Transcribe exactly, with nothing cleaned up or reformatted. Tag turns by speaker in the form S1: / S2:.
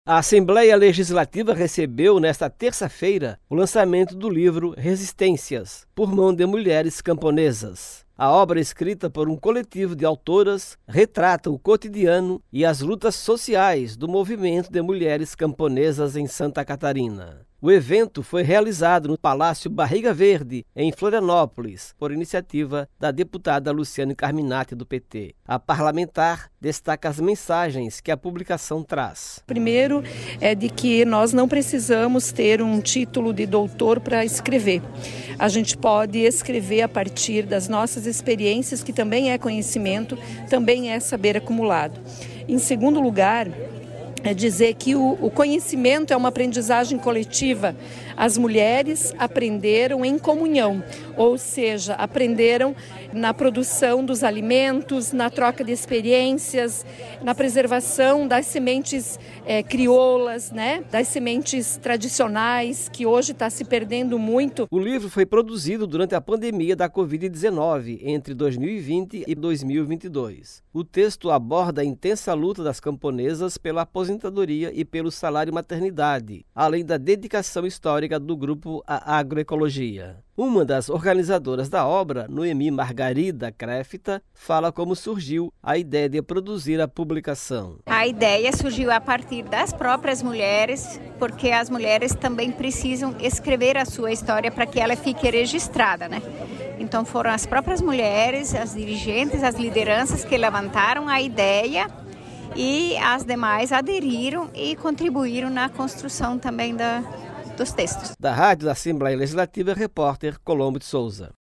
S1: A Assembleia Legislativa recebeu, nesta terça-feira, o lançamento do livro Resistências, por mão de mulheres camponesas. A obra, escrita por um coletivo de autoras, retrata o cotidiano e as lutas sociais do movimento de mulheres camponesas em Santa Catarina. O evento foi realizado no Palácio Barriga Verde, em Florianópolis, por iniciativa da deputada Luciane Carminati, do P T. A parlamentar destaca as mensagens que a publicação traz.
S2: Primeiro é de que nós não precisamos ter um título de doutor para escrever. A gente pode escrever a partir das nossas experiências, que também é conhecimento, também é saber acumulado. Em segundo lugar, é dizer que o, o conhecimento é uma aprendizagem coletiva. As mulheres aprenderam em comunhão, ou seja, aprenderam na produção dos alimentos, na troca de experiências, na preservação das sementes é, crioulas, né? Das sementes tradicionais, que hoje está se perdendo muito.
S1: O livro foi produzido durante a pandemia da covid dezenove, entre dois mil e vinte e dois mil e vinte e dois. O texto aborda a intensa luta das camponesas pela aposentadoria e pelo salário maternidade, além da dedicação histórica do grupo à agroecologia. Uma das organizadoras da obra, Noemi Margarida Crefta, fala como surgiu a ideia de produzir a publicação.
S3: A ideia surgiu a partir das próprias mulheres, porque as mulheres também precisam escrever a sua história para que ela fique registrada, né? Então foram as próprias mulheres, as dirigentes, as lideranças que levantaram a ideia e as demais aderiram e contribuíram na construção também da dos textos.
S1: Da Rádio da Assembleia Legislativa, repórter Colombo de Souza.